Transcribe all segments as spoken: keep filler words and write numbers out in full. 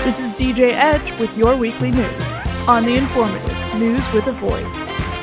This is D J Edge with your weekly news on The Informative, News with a Voice.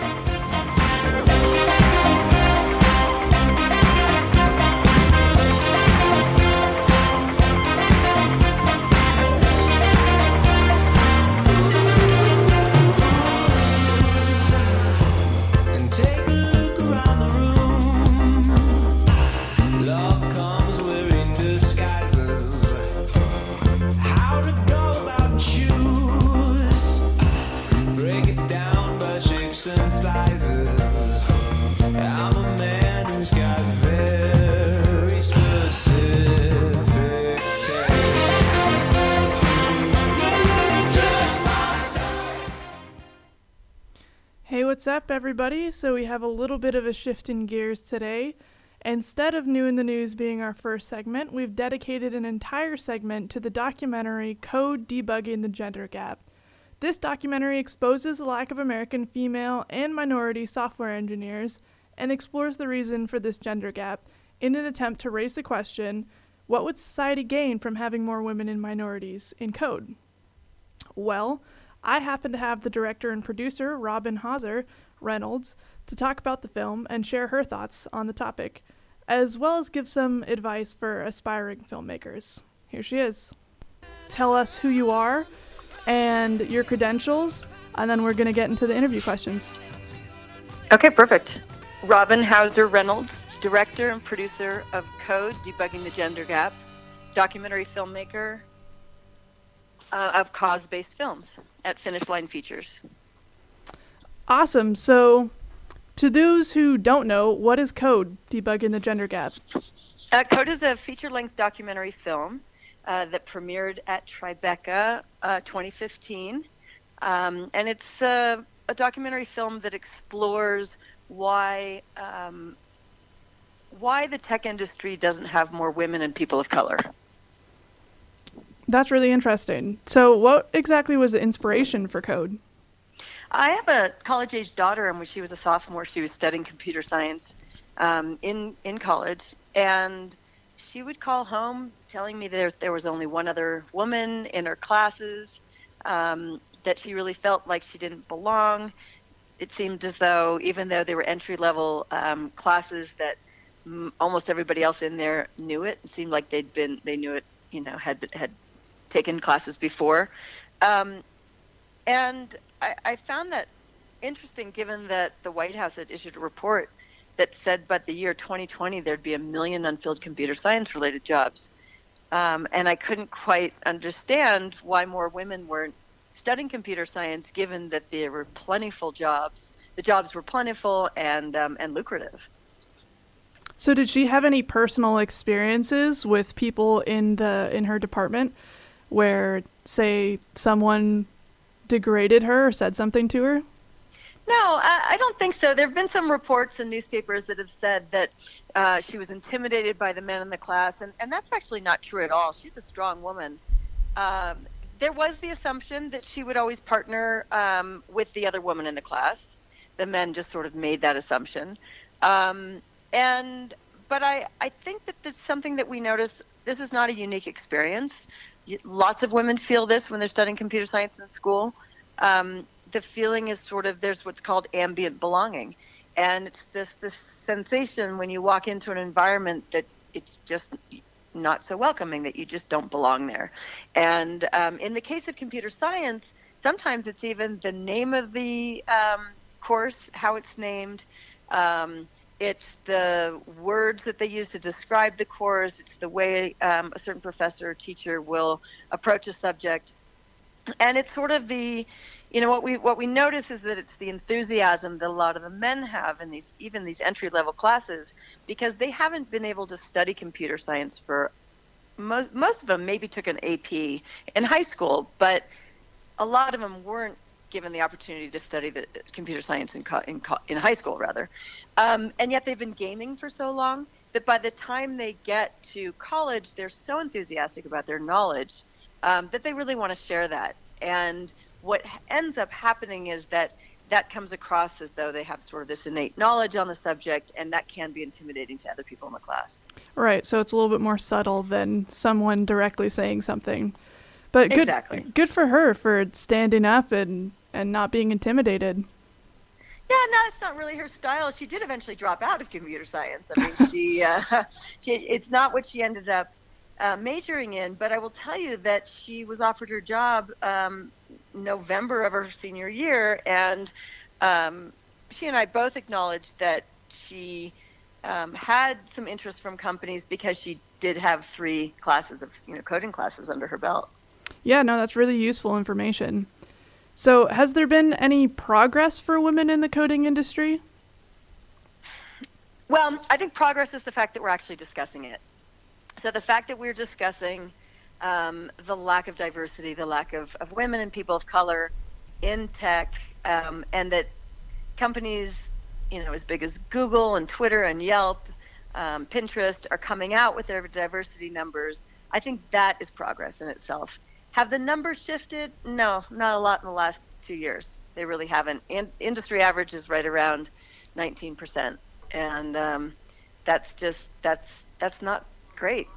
What's up, everybody? So we have a little bit of a shift in gears today. Instead of New in the News being our first segment, we've dedicated an entire segment to the documentary Code: Debugging the Gender Gap. This documentary exposes the lack of American female and minority software engineers and explores the reason for this gender gap in an attempt to raise the question, what would society gain from having more women and minorities in code? Well, I happen to have the director and producer, Robin Hauser Reynolds, to talk about the film and share her thoughts on the topic, as well as give some advice for aspiring filmmakers. Here she is. Tell us who you are and your credentials, and then we're going to get into the interview questions. Okay, perfect. Robin Hauser Reynolds, director and producer of Code: Debugging the Gender Gap, documentary filmmaker, Uh, of cause-based films at Finish Line Features. Awesome. So, to those who don't know, what is Code: Debugging the Gender Gap? Uh, Code is a feature-length documentary film uh, that premiered at Tribeca uh, twenty fifteen. Um, and it's uh, a documentary film that explores why um, why the tech industry doesn't have more women and people of color. That's really interesting. So what exactly was the inspiration for Code? I have a college-age daughter, and when she was a sophomore, she was studying computer science um, in, in college. And she would call home telling me there, there was only one other woman in her classes, um, that she really felt like she didn't belong. It seemed as though, even though they were entry-level um, classes, that m- almost everybody else in there knew it. It seemed like they'd been, they knew it, you know, had had taken classes before. Um, and I, I found that interesting, given that the White House had issued a report that said by the year twenty twenty there'd be a million unfilled computer science related jobs. Um, and I couldn't quite understand why more women weren't studying computer science, given that there were plentiful jobs. The jobs were plentiful and um, and lucrative. So did she have any personal experiences with people in the in her department where, say, someone degraded her or said something to her? No, I, I don't think so. There have been some reports in newspapers that have said that uh, she was intimidated by the men in the class, and, and that's actually not true at all. She's a strong woman. Um, there was the assumption that she would always partner um, with the other woman in the class. The men just sort of made that assumption. Um, and but I, I think that there's something that we notice. This is not a unique experience. Lots of women feel this when they're studying computer science in school. Um, the feeling is sort of, there's what's called ambient belonging. And it's this, this sensation when you walk into an environment that it's just not so welcoming, that you just don't belong there. And um, in the case of computer science, sometimes it's even the name of the um, course, how it's named. Um, It's the words that they use to describe the course. It's the way um, a certain professor or teacher will approach a subject. And it's sort of the, you know, what we what we notice is that it's the enthusiasm that a lot of the men have in these, even these entry-level classes, because they haven't been able to study computer science for, most, most of them maybe took an A P in high school, but a lot of them weren't given the opportunity to study the computer science in co- in, co- in high school, rather. Um, and yet they've been gaming for so long that by the time they get to college, they're so enthusiastic about their knowledge um, that they really want to share that. And what ends up happening is that that comes across as though they have sort of this innate knowledge on the subject, and that can be intimidating to other people in the class. Right, so it's a little bit more subtle than someone directly saying something. But good, exactly. good for her for standing up and, and not being intimidated. Yeah, no, it's not really her style. She did eventually drop out of computer science. I mean, she, uh, she it's not what she ended up uh, majoring in. But I will tell you that she was offered her job um, November of her senior year, and um, she and I both acknowledged that she um, had some interest from companies because she did have three classes of, you know, coding classes under her belt. Yeah, no, that's really useful information. So has there been any progress for women in the coding industry? Well, I think progress is the fact that we're actually discussing it. So the fact that we're discussing um, the lack of diversity, the lack of, of women and people of color in tech, um, and that companies, you know, as big as Google and Twitter and Yelp, um, Pinterest are coming out with their diversity numbers, I think that is progress in itself. Have the numbers shifted? No, not a lot in the last two years. They really haven't. In, industry average is right around nineteen percent, and um, that's just that's that's not great.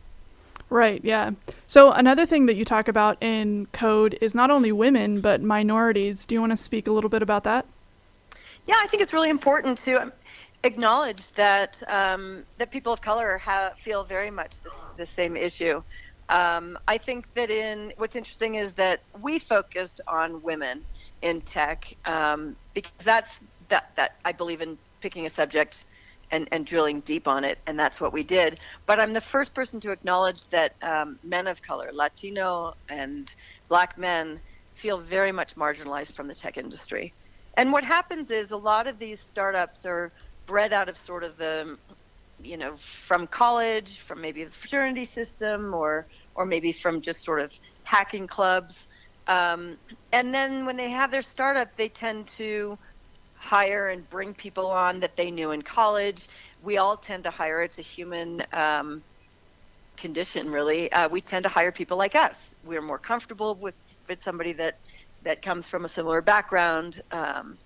Right, yeah. So another thing that you talk about in code is not only women but minorities. Do you want to speak a little bit about that? Yeah, I think it's really important to acknowledge that um, that people of color have, feel very much this, the same issue. Um, I think that in what's interesting is that we focused on women in tech um, because that's that that I believe in picking a subject and, and drilling deep on it, and that's what we did. But I'm the first person to acknowledge that um, men of color, Latino and Black men, feel very much marginalized from the tech industry. And what happens is a lot of these startups are bred out of sort of the, you know, from college, from maybe the fraternity system, or or maybe from just sort of hacking clubs. Um, and then when they have their startup, they tend to hire and bring people on that they knew in college. We all tend to hire. It's a human um, condition, really. Uh, we tend to hire people like us. We're more comfortable with, with somebody that, that comes from a similar background. Um,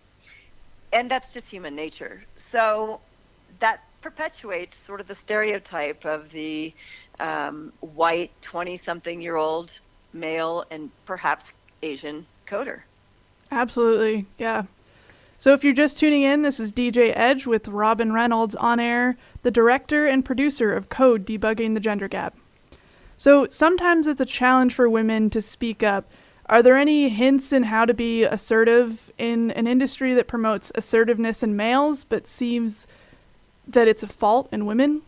and that's just human nature. So that perpetuates sort of the stereotype of the um, white twenty-something-year-old male and perhaps Asian coder. Absolutely, yeah. So if you're just tuning in, this is D J Edge with Robin Reynolds on air, the director and producer of Code Debugging the Gender Gap. So sometimes it's a challenge for women to speak up. Are there any hints in how to be assertive in an industry that promotes assertiveness in males but seems that it's a fault in women?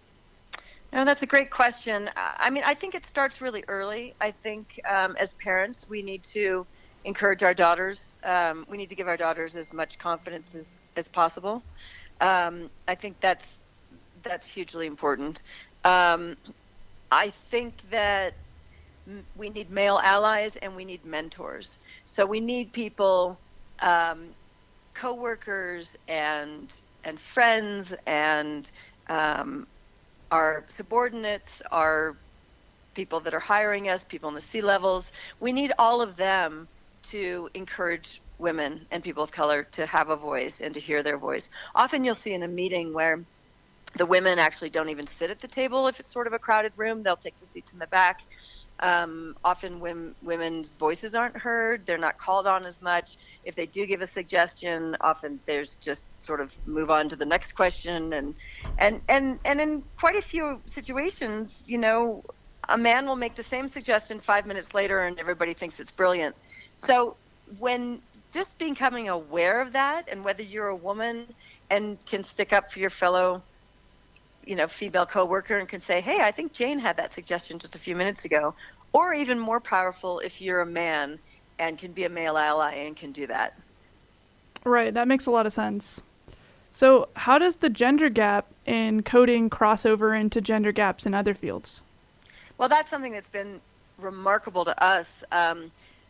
No, that's a great question. I mean, I think it starts really early. I think um, as parents, we need to encourage our daughters. Um, we need to give our daughters as much confidence as, as possible. Um, I think that's that's hugely important. Um, I think that m- we need male allies and we need mentors. So we need people, um, coworkers and and friends and um, our subordinates, our people that are hiring us, people in the C-levels. We need all of them to encourage women and people of color to have a voice and to hear their voice. Often you'll see in a meeting where the women actually don't even sit at the table if it's sort of a crowded room. They'll take the seats in the back. Um, often women, women's voices aren't heard. They're not called on as much. If they do give a suggestion, often there's just sort of move on to the next question. And, and, and, and in quite a few situations, you know, a man will make the same suggestion five minutes later and everybody thinks it's brilliant. So when just becoming aware of that, and whether you're a woman and can stick up for your fellow, you know, female coworker and can say, hey, I think Jane had that suggestion just a few minutes ago. Or even more powerful if you're a man and can be a male ally and can do that. Right, that makes a lot of sense. So how does the gender gap in coding cross over into gender gaps in other fields? Well, that's something that's been remarkable to us. Um,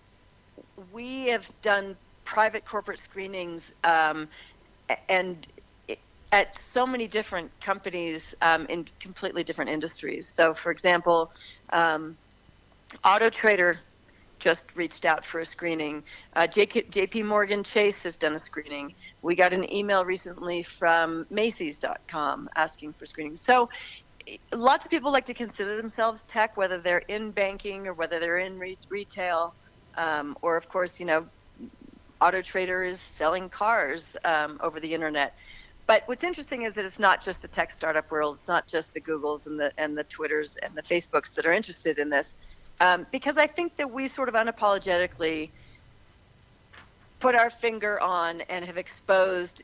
we have done private corporate screenings um, and at so many different companies um, in completely different industries. So, for example, um, Auto Trader just reached out for a screening. Uh, J P Morgan Chase has done a screening. We got an email recently from Macy's dot com asking for screening. So lots of people like to consider themselves tech, whether they're in banking or whether they're in re- retail, um, or of course, you know, Auto Trader is selling cars um, over the internet. But what's interesting is that it's not just the tech startup world. It's not just the Googles and the and the Twitters and the Facebooks that are interested in this, um, because I think that we sort of unapologetically put our finger on and have exposed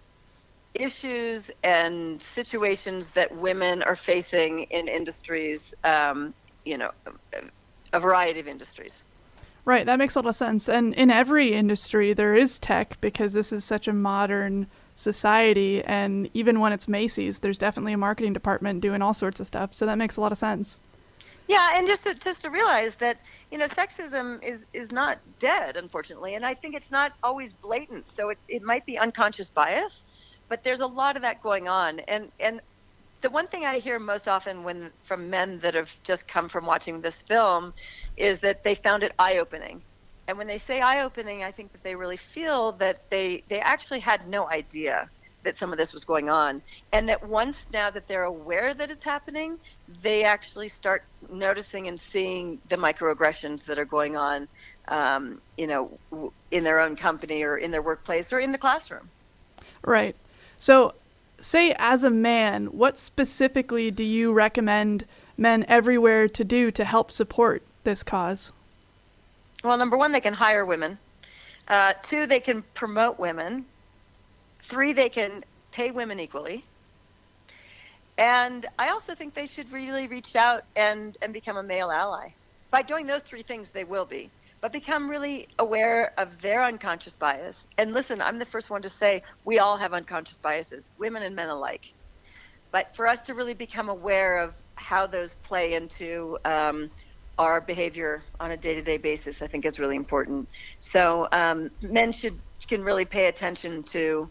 issues and situations that women are facing in industries, um, you know, a variety of industries. Right, that makes a lot of sense. And in every industry, there is tech because this is such a modern society. And even when it's Macy's, there's definitely a marketing department doing all sorts of stuff. So that makes a lot of sense. Yeah, and just to, just to realize that, you know, sexism is, is not dead, unfortunately. And I think it's not always blatant. So it, it might be unconscious bias, but there's a lot of that going on. And and the one thing I hear most often when from men that have just come from watching this film is that they found it eye-opening. And when they say eye-opening, I think that they really feel that they, they actually had no idea that some of this was going on. And that once now that they're aware that it's happening, they actually start noticing and seeing the microaggressions that are going on, um, you know, in their own company or in their workplace or in the classroom. Right. So say as a man, what specifically do you recommend men everywhere to do to help support this cause? Well, number one, they can hire women. Uh, two, they can promote women. Three, they can pay women equally. And I also think they should really reach out and, and become a male ally. By doing those three things, they will be. But become really aware of their unconscious bias. And listen, I'm the first one to say we all have unconscious biases, women and men alike. But for us to really become aware of how those play into um, our behavior on a day-to-day basis, I think is really important. So um, men should can really pay attention to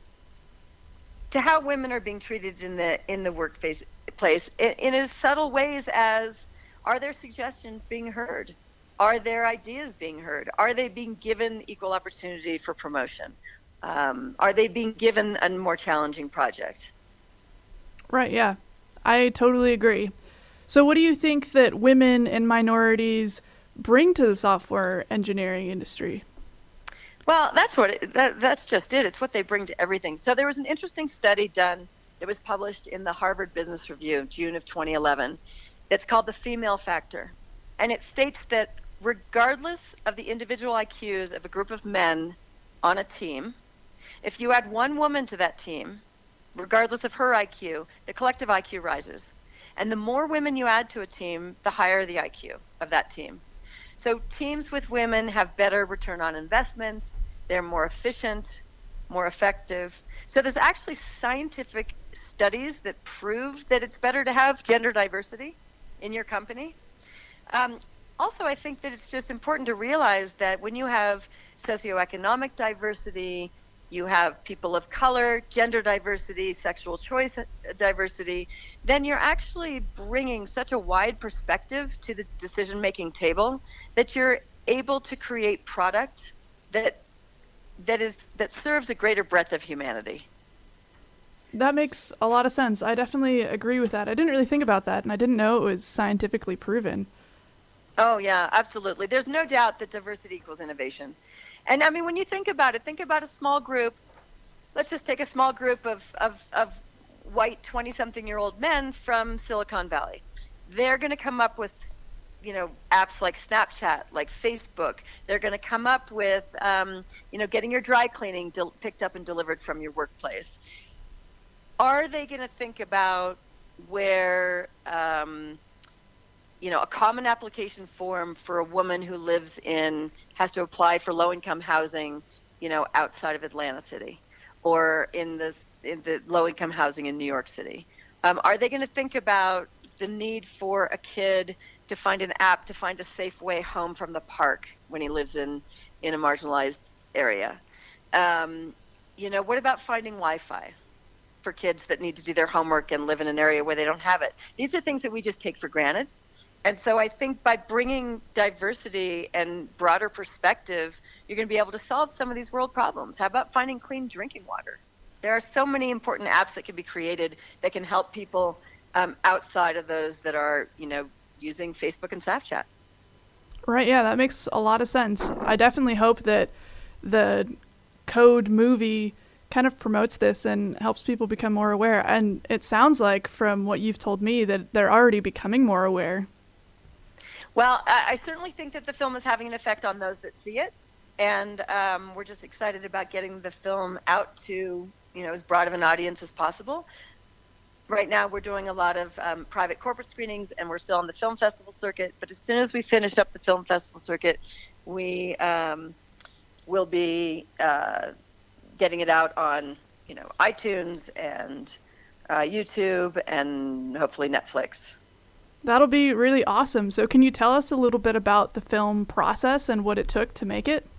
to how women are being treated in the in the workplace place in, in as subtle ways as, are their suggestions being heard? Are their ideas being heard? Are they being given equal opportunity for promotion? Um, are they being given a more challenging project? Right, yeah. I totally agree. So what do you think that women and minorities bring to the software engineering industry? Well, that's what it, that, that's just it. It's what they bring to everything. So there was an interesting study done that was published in the Harvard Business Review, June of twenty eleven. It's called the Female Factor. And it states that regardless of the individual I Qs of a group of men on a team, if you add one woman to that team, regardless of her I Q, the collective I Q rises. And the more women you add to a team, the higher the I Q of that team. So teams with women have better return on investment, they're more efficient, more effective. So there's actually scientific studies that prove that it's better to have gender diversity in your company. Um, also, I think that it's just important to realize that when you have socioeconomic diversity, you have people of color, gender diversity, sexual choice diversity, then you're actually bringing such a wide perspective to the decision-making table that you're able to create product that that is that serves a greater breadth of humanity. That makes a lot of sense. I definitely agree with that. I didn't really think about that, and I didn't know it was scientifically proven. Oh, yeah, absolutely. There's no doubt that diversity equals innovation. And I mean, when you think about it, think about a small group. Let's just take a small group of, of, of white twenty-something-year-old men from Silicon Valley. They're going to come up with, you know, apps like Snapchat, like Facebook. They're going to come up with, um, you know, getting your dry cleaning del- picked up and delivered from your workplace. Are they going to think about where, um, you know, a common application form for a woman who lives in, has to apply for low-income housing, you know, outside of Atlanta City, or in this in the low-income housing in New York City? Um, are they going to think about the need for a kid to find an app to find a safe way home from the park when he lives in, in a marginalized area? Um, you know, what about finding Wi-Fi for kids that need to do their homework and live in an area where they don't have it? These are things that we just take for granted. And so I think by bringing diversity and broader perspective, you're going to be able to solve some of these world problems. How about finding clean drinking water? There are so many important apps that can be created that can help people um, outside of those that are, you know, using Facebook and Snapchat. Right, yeah, that makes a lot of sense. I definitely hope that the Code movie kind of promotes this and helps people become more aware. And it sounds like, from what you've told me, that they're already becoming more aware. Well, I, I certainly think that the film is having an effect on those that see it. And um, we're just excited about getting the film out to, you know, as broad of an audience as possible. Right now, we're doing a lot of um, private corporate screenings, and we're still on the film festival circuit. But as soon as we finish up the film festival circuit, we um, will be uh, getting it out on, you know, iTunes and uh, YouTube and hopefully Netflix. That'll be really awesome. So can you tell us a little bit about the film process and what it took to make it?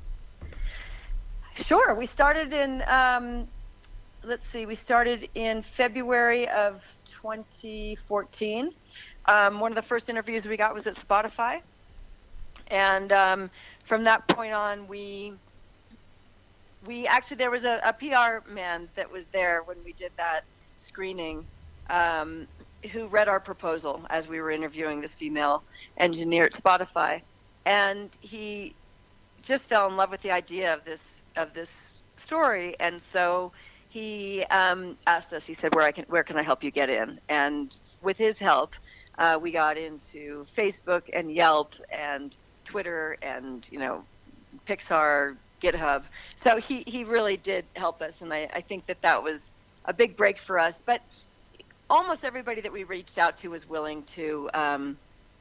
Sure. We started in, um, let's see, we started in February of twenty fourteen. Um, one of the first interviews we got was at Spotify. And um, from that point on, we we actually, there was a, a P R man that was there when we did that screening, um, who read our proposal as we were interviewing this female engineer at Spotify. And he just fell in love with the idea of this of this story, and so he um, asked us. He said, "Where I can, where can I help you get in?" And with his help, uh, we got into Facebook and Yelp and Twitter and, you know, Pixar, GitHub. So he, he really did help us, and I, I think that that was a big break for us. But almost everybody that we reached out to was willing to, um,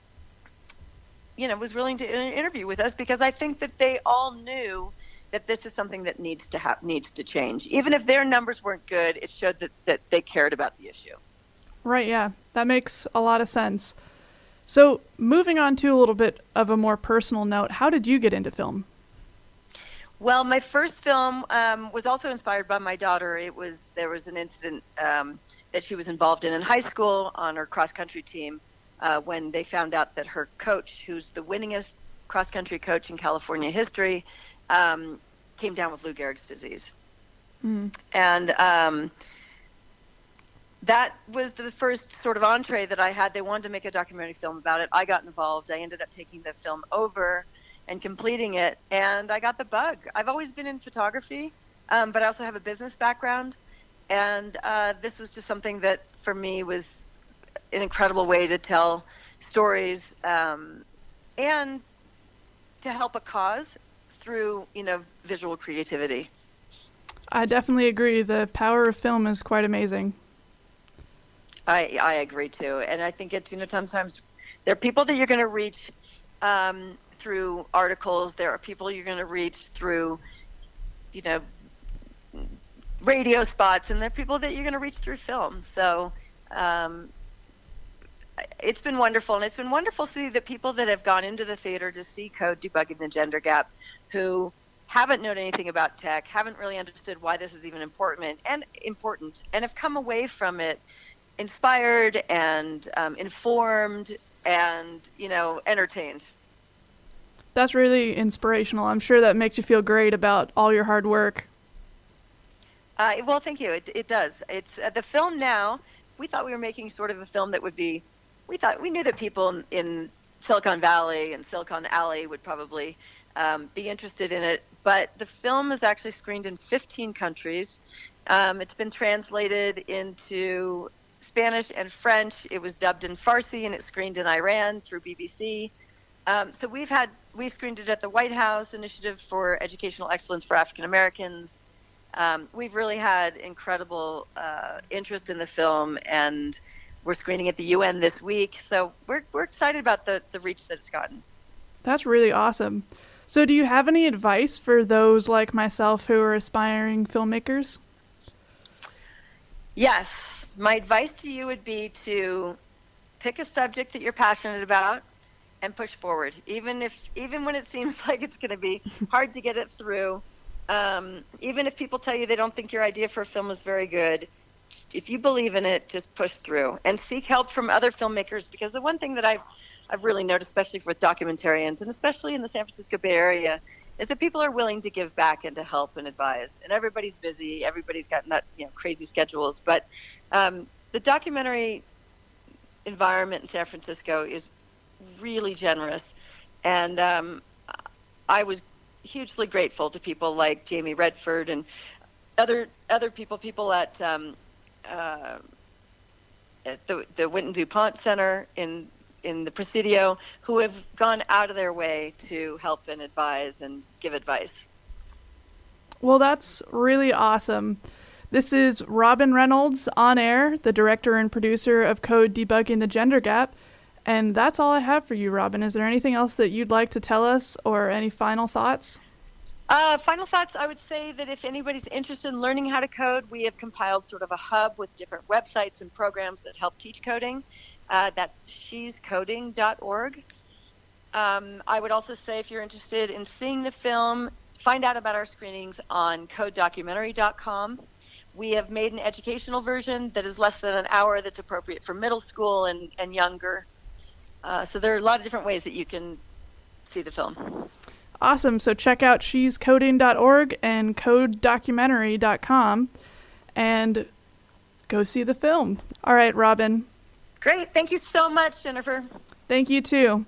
you know, was willing to interview with us, because I think that they all knew that this is something that needs to have needs to change. Even if their numbers weren't good, it showed that, that they cared about the issue. Right, yeah. That makes a lot of sense. So moving on to a little bit of a more personal note, how did you get into film? Well, my first film um, was also inspired by my daughter. It was there was an incident um, that she was involved in in high school on her cross-country team uh, when they found out that her coach, who's the winningest cross-country coach in California history, um, came down with Lou Gehrig's disease. Mm. And um, that was the first sort of entree that I had. They wanted to make a documentary film about it. I got involved. I ended up taking the film over and completing it, and I got the bug. I've always been in photography, um, but I also have a business background, and uh, this was just something that, for me, was an incredible way to tell stories um, and to help a cause through, you know, visual creativity. I definitely agree. The power of film is quite amazing. I I agree too, and I think it's, you know, sometimes there are people that you're going to reach um, through articles. There are people you're going to reach through, you know, radio spots, and there are people that you're going to reach through film. So um, it's been wonderful, and it's been wonderful to see the people that have gone into the theater to see Code: Debugging the Gender Gap, who haven't known anything about tech, haven't really understood why this is even important, and important, and have come away from it inspired and um, informed and, you know, entertained. That's really inspirational. I'm sure that makes you feel great about all your hard work. Uh, well, thank you. It, it does. It's uh, the film now. We thought we were making sort of a film that would be. We thought we knew that people in, in Silicon Valley and Silicon Alley would probably um, be interested in it. But the film is actually screened in fifteen countries. Um, it's been translated into Spanish and French. It was dubbed in Farsi, and it screened in Iran through B B C. Um, so we've had we've screened it at the White House Initiative for Educational Excellence for African Americans. Um, we've really had incredible uh, interest in the film, and we're screening at the U N this week. So we're we're excited about the the reach that it's gotten. That's really awesome. So do you have any advice for those like myself who are aspiring filmmakers? Yes. My advice to you would be to pick a subject that you're passionate about and push forward, even if even when it seems like it's going to be hard to get it through. Um, even if people tell you they don't think your idea for a film is very good, if you believe in it, just push through and seek help from other filmmakers. Because the one thing that I've I've really noticed, especially with documentarians and especially in the San Francisco Bay Area, is that people are willing to give back and to help and advise. And everybody's busy. Everybody's got not, you know, crazy schedules. But um, the documentary environment in San Francisco is really generous. And um, I was hugely grateful to people like Jamie Redford and other other people, people at, um, uh, at the, the Winton DuPont Center in in the Presidio, who have gone out of their way to help and advise and give advice. Well, that's really awesome. This is Robin Reynolds on air, the director and producer of Code Debugging the Gender Gap. And that's all I have for you, Robin. Is there anything else that you'd like to tell us, or any final thoughts? Uh, final thoughts, I would say that if anybody's interested in learning how to code, we have compiled sort of a hub with different websites and programs that help teach coding. Uh, that's she's coding dot org. Um, I would also say if you're interested in seeing the film, find out about our screenings on code documentary dot com. We have made an educational version that is less than an hour that's appropriate for middle school and, and younger. Uh, so there are a lot of different ways that you can see the film. Awesome. So check out she's coding dot org and code documentary dot com and go see the film. All right, Robin. Great. Thank you so much, Jennifer. Thank you, too.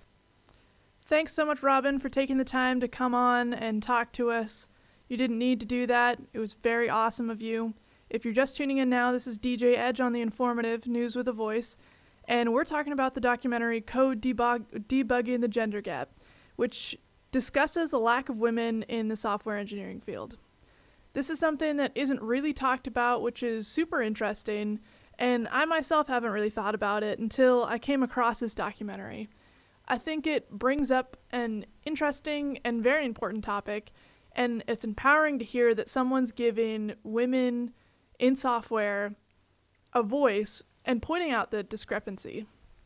Thanks so much, Robin, for taking the time to come on and talk to us. You didn't need to do that. It was very awesome of you. If you're just tuning in now, this is D J Edge on The Informative, News with a Voice, and we're talking about the documentary Code Debug- Debugging the Gender Gap, which discusses the lack of women in the software engineering field. This is something that isn't really talked about, which is super interesting, and I myself haven't really thought about it until I came across this documentary. I think it brings up an interesting and very important topic, and it's empowering to hear that someone's giving women in software a voice and pointing out the discrepancy.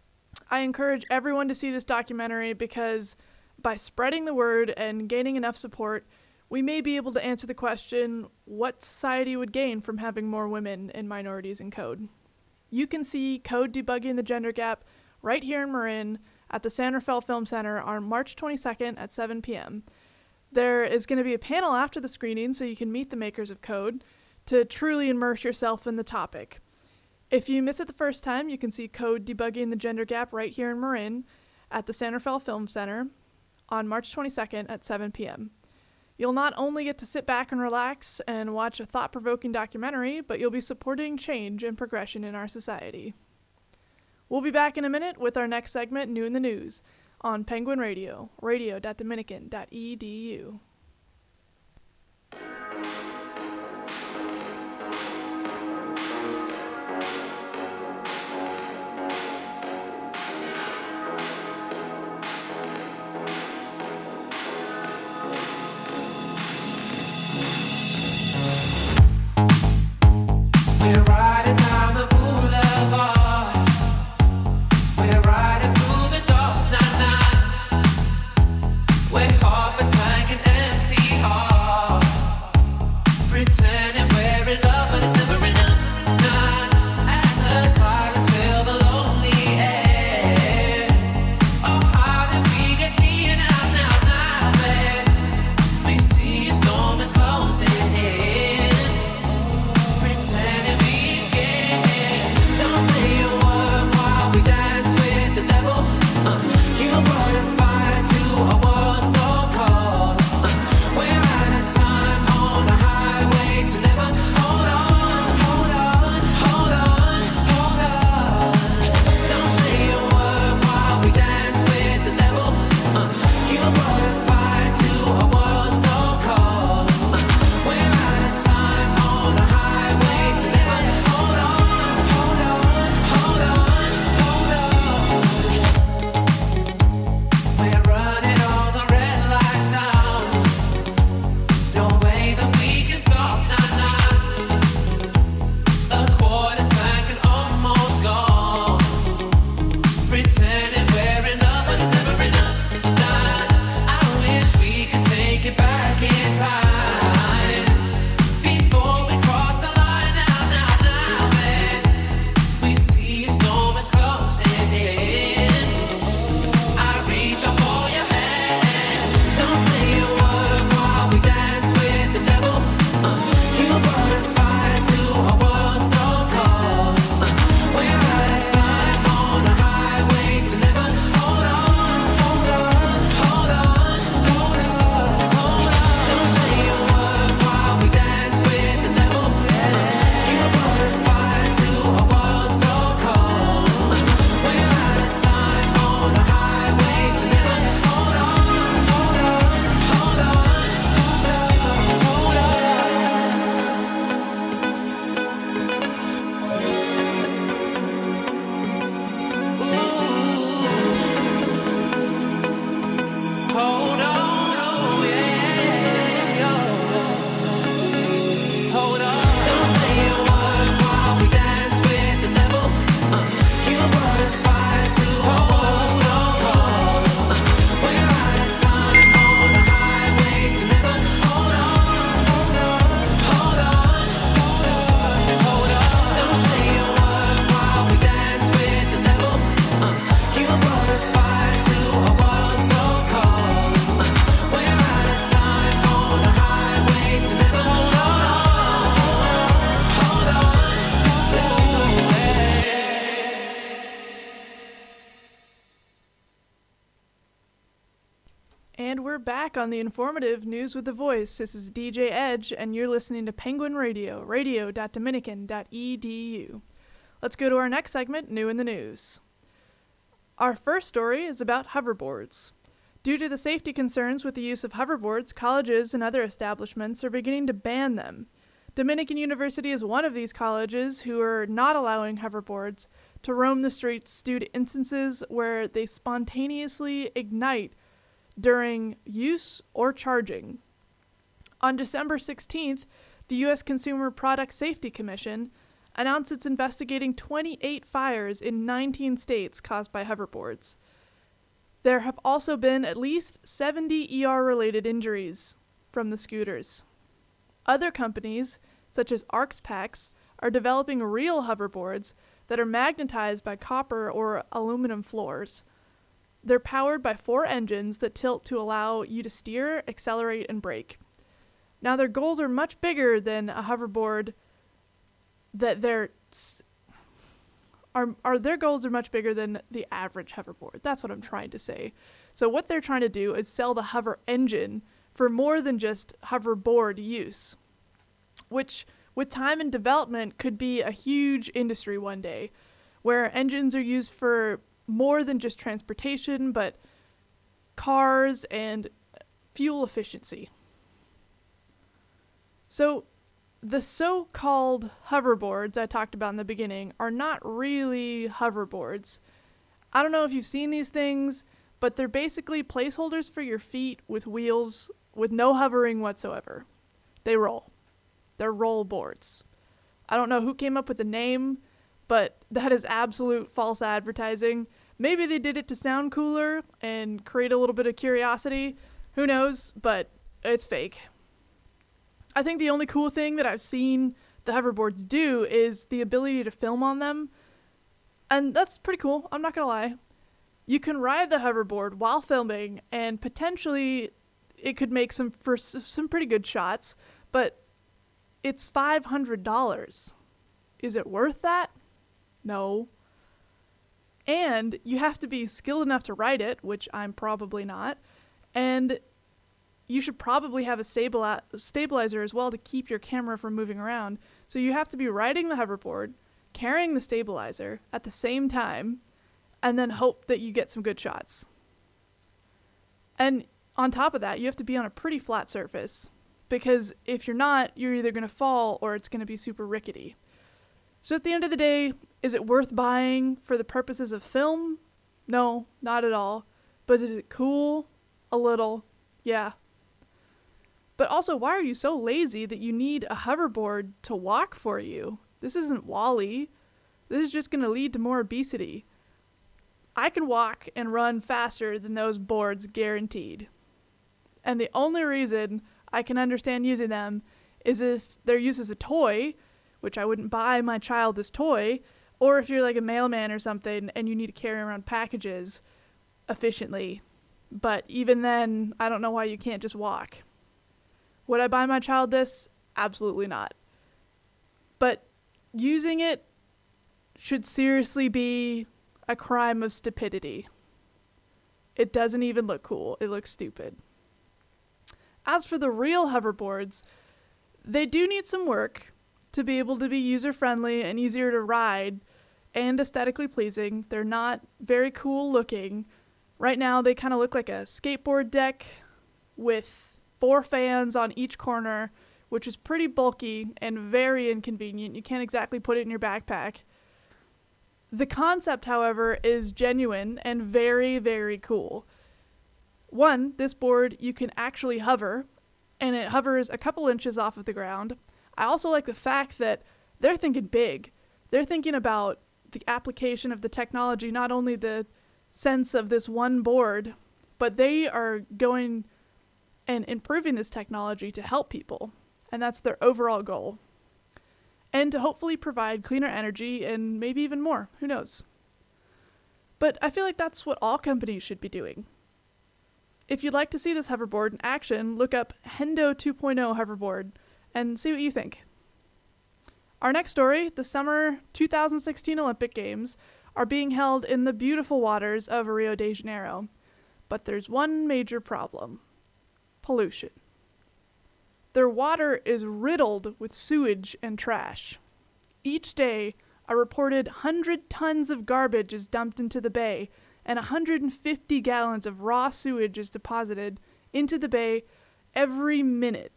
I encourage everyone to see this documentary because by spreading the word and gaining enough support, we may be able to answer the question, what society would gain from having more women and minorities in code? You can see Code Debugging the Gender Gap right here in Marin at the San Rafael Film Center on March twenty-second at seven p.m. There is going to be a panel after the screening so you can meet the makers of code to truly immerse yourself in the topic. If you miss it the first time, you can see Code Debugging the Gender Gap right here in Marin at the San Rafael Film Center on March twenty-second at seven p.m. You'll not only get to sit back and relax and watch a thought-provoking documentary, but you'll be supporting change and progression in our society. We'll be back in a minute with our next segment, New in the News, on Penguin Radio, radio dot dominican dot e d u. We're riding down the boulevard. We're riding through the dark night. We're half a tank and empty heart. And we're back on the informative News with a Voice. This is D J Edge, and you're listening to Penguin Radio, radio dot dominican dot e d u. Let's go to our next segment, New in the News. Our first story is about hoverboards. Due to the safety concerns with the use of hoverboards, colleges and other establishments are beginning to ban them. Dominican University is one of these colleges who are not allowing hoverboards to roam the streets due to instances where they spontaneously ignite during use or charging. On December sixteenth, the U S Consumer Product Safety Commission announced it's investigating twenty-eight fires in nineteen states caused by hoverboards. There have also been at least seventy E R-related injuries from the scooters. Other companies, such as ArxPax, are developing real hoverboards that are magnetized by copper or aluminum floors. They're powered by four engines that tilt to allow you to steer, accelerate, and brake. Now, their goals are much bigger than a hoverboard that they're are, are their goals are much bigger than the average hoverboard. That's what I'm trying to say. So what they're trying to do is sell the hover engine for more than just hoverboard use, which with time and development could be a huge industry one day, where engines are used for more than just transportation, but cars and fuel efficiency. So the so-called hoverboards I talked about in the beginning are not really hoverboards. I don't know if you've seen these things, but they're basically placeholders for your feet with wheels with no hovering whatsoever. They roll. They're roll boards. I don't know who came up with the name, but that is absolute false advertising. Maybe they did it to sound cooler and create a little bit of curiosity. Who knows? But it's fake. I think the only cool thing that I've seen the hoverboards do is the ability to film on them. And that's pretty cool. I'm not going to lie. You can ride the hoverboard while filming, and potentially it could make some for some pretty good shots, but it's five hundred dollars. Is it worth that? No. And you have to be skilled enough to ride it, which I'm probably not. And you should probably have a stabili- stabilizer as well to keep your camera from moving around. So you have to be riding the hoverboard, carrying the stabilizer at the same time, and then hope that you get some good shots. And on top of that, you have to be on a pretty flat surface, because if you're not, you're either going to fall or it's going to be super rickety. So at the end of the day, is it worth buying for the purposes of film? No, not at all. But is it cool? A little. Yeah. But also, why are you so lazy that you need a hoverboard to walk for you? This isn't WALL-E. This is just going to lead to more obesity. I can walk and run faster than those boards, guaranteed. And the only reason I can understand using them is if they're used as a toy, which I wouldn't buy my child this toy, or if you're like a mailman or something and you need to carry around packages efficiently. But even then, I don't know why you can't just walk. Would I buy my child this? Absolutely not. But using it should seriously be a crime of stupidity. It doesn't even look cool. It looks stupid. As for the real hoverboards, they do need some work to be able to be user-friendly and easier to ride and aesthetically pleasing. They're not very cool looking. Right now, they kind of look like a skateboard deck with four fans on each corner, which is pretty bulky and very inconvenient. You can't exactly put it in your backpack. The concept, however, is genuine and very, very cool. One, this board, you can actually hover, and it hovers a couple inches off of the ground. I also like the fact that they're thinking big. They're thinking about the application of the technology, not only the sense of this one board, but they are going and improving this technology to help people. And that's their overall goal. And to hopefully provide cleaner energy and maybe even more. Who knows? But I feel like that's what all companies should be doing. If you'd like to see this hoverboard in action, look up Hendo two point oh hoverboard and see what you think. Our next story, the summer two thousand sixteen Olympic Games are being held in the beautiful waters of Rio de Janeiro. But there's one major problem: pollution. Their water is riddled with sewage and trash. Each day, a reported one hundred tons of garbage is dumped into the bay, and one hundred fifty gallons of raw sewage is deposited into the bay every minute.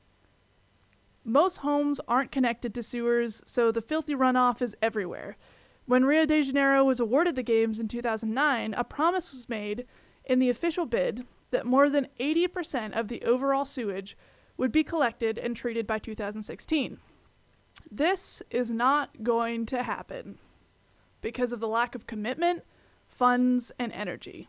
Most homes aren't connected to sewers, so the filthy runoff is everywhere. When Rio de Janeiro was awarded the Games in two thousand nine, a promise was made in the official bid that more than eighty percent of the overall sewage would be collected and treated by two thousand sixteen. This is not going to happen because of the lack of commitment, funds, and energy.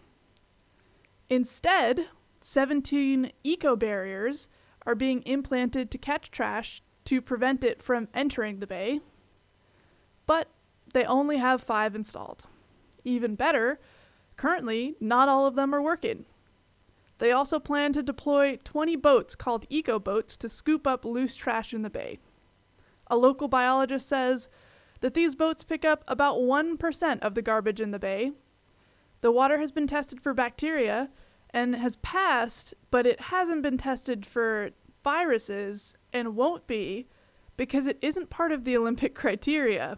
Instead, seventeen eco-barriers are being implanted to catch trash to prevent it from entering the bay, but they only have five installed. Even better, currently, not all of them are working. They also plan to deploy twenty boats called eco-boats to scoop up loose trash in the bay. A local biologist says that these boats pick up about one percent of the garbage in the bay. The water has been tested for bacteria and has passed, but it hasn't been tested for viruses and won't be because it isn't part of the Olympic criteria.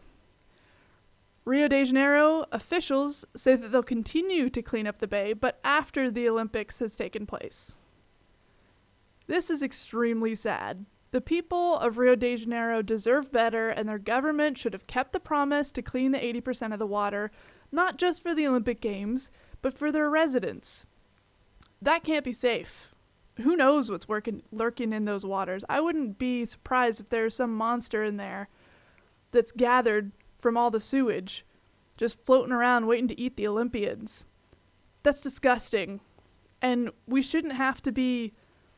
Rio de Janeiro officials say that they'll continue to clean up the bay, but after the Olympics has taken place. This is extremely sad. The people of Rio de Janeiro deserve better, and their government should have kept the promise to clean the eighty percent of the water, not just for the Olympic Games, but for their residents. That can't be safe. Who knows what's working, lurking in those waters? I wouldn't be surprised if there's some monster in there that's gathered from all the sewage, just floating around waiting to eat the Olympians. That's disgusting. And we shouldn't have to be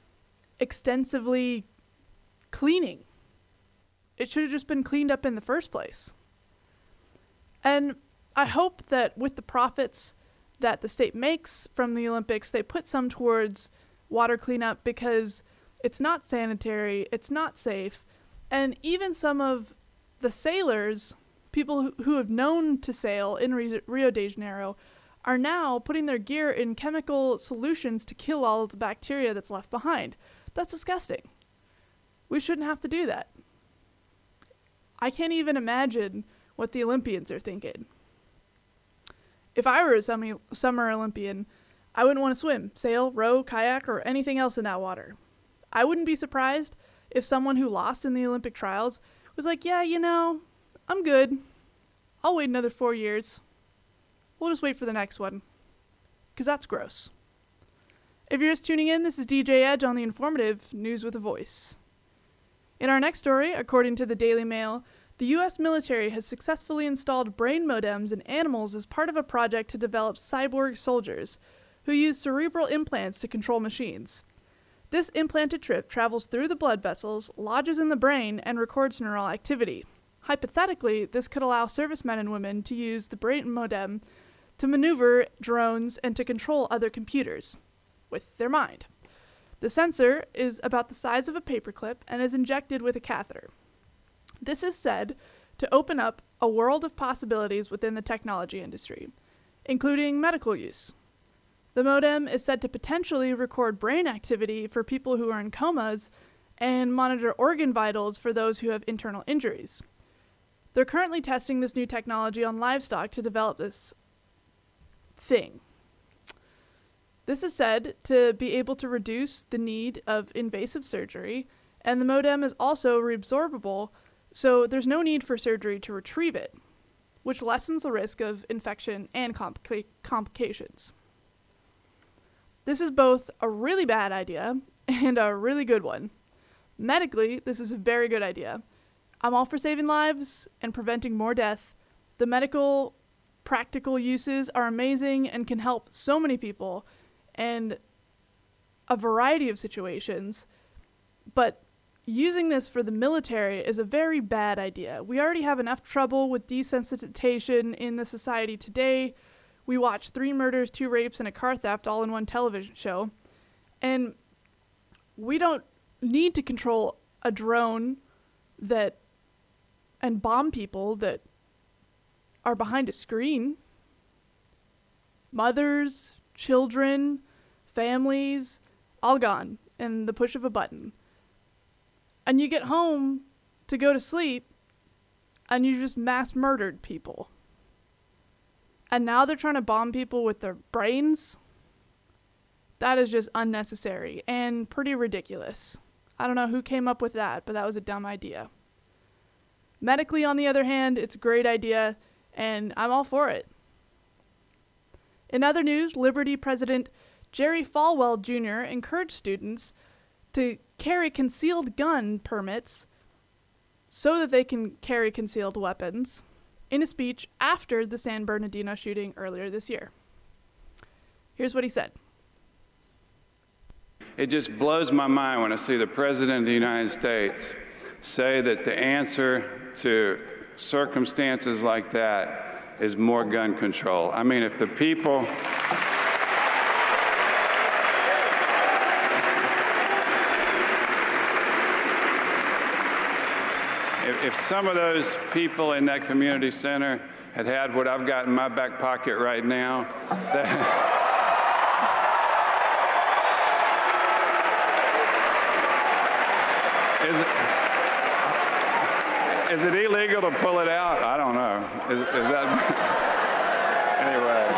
extensively cleaning. It should have just been cleaned up in the first place. And I hope that with the profits that the state makes from the Olympics, they put some towards water cleanup, because it's not sanitary, it's not safe, and even some of the sailors, people who, who have known to sail in Rio de Janeiro, are now putting their gear in chemical solutions to kill all of the bacteria that's left behind. That's disgusting. We shouldn't have to do that. I can't even imagine what the Olympians are thinking. If I were a summer, summer Olympian, I wouldn't want to swim, sail, row, kayak, or anything else in that water. I wouldn't be surprised if someone who lost in the Olympic trials was like, yeah, you know, I'm good. I'll wait another four years. We'll just wait for the next one. Because that's gross. If you're just tuning in, this is D J Edge on the informative News with a Voice. In our next story, according to the Daily Mail, the U S military has successfully installed brain modems in animals as part of a project to develop cyborg soldiers who use cerebral implants to control machines. This implanted chip travels through the blood vessels, lodges in the brain, and records neural activity. Hypothetically, this could allow servicemen and women to use the brain modem to maneuver drones and to control other computers with their mind. The sensor is about the size of a paperclip and is injected with a catheter. This is said to open up a world of possibilities within the technology industry, including medical use. The modem is said to potentially record brain activity for people who are in comas and monitor organ vitals for those who have internal injuries. They're currently testing this new technology on livestock to develop this thing. This is said to be able to reduce the need of invasive surgery, and the modem is also reabsorbable, so there's no need for surgery to retrieve it, which lessens the risk of infection and complica- complications. This is both a really bad idea and a really good one. Medically, this is a very good idea. I'm all for saving lives and preventing more death. The medical practical uses are amazing and can help so many people and a variety of situations, but using this for the military is a very bad idea. We already have enough trouble with desensitization in the society today. We watch three murders, two rapes, and a car theft all in one television show. And we don't need to control a drone that and bomb people that are behind a screen. Mothers, children, families, all gone in the push of a button. And you get home to go to sleep, and you just mass murdered people. And now they're trying to bomb people with their brains? That is just unnecessary and pretty ridiculous. I don't know who came up with that, but that was a dumb idea. Medically, on the other hand, it's a great idea, and I'm all for it. In other news, Liberty President Jerry Falwell Junior encouraged students to carry concealed gun permits so that they can carry concealed weapons in a speech after the San Bernardino shooting earlier this year. Here's what he said. It just blows my mind when I see the President of the United States say that the answer to circumstances like that is more gun control. I mean, if the people... if, if some of those people in that community center had had what I've got in my back pocket right now, that... Is it, is it illegal to pull it out? I don't know. Is, is that... Anyway.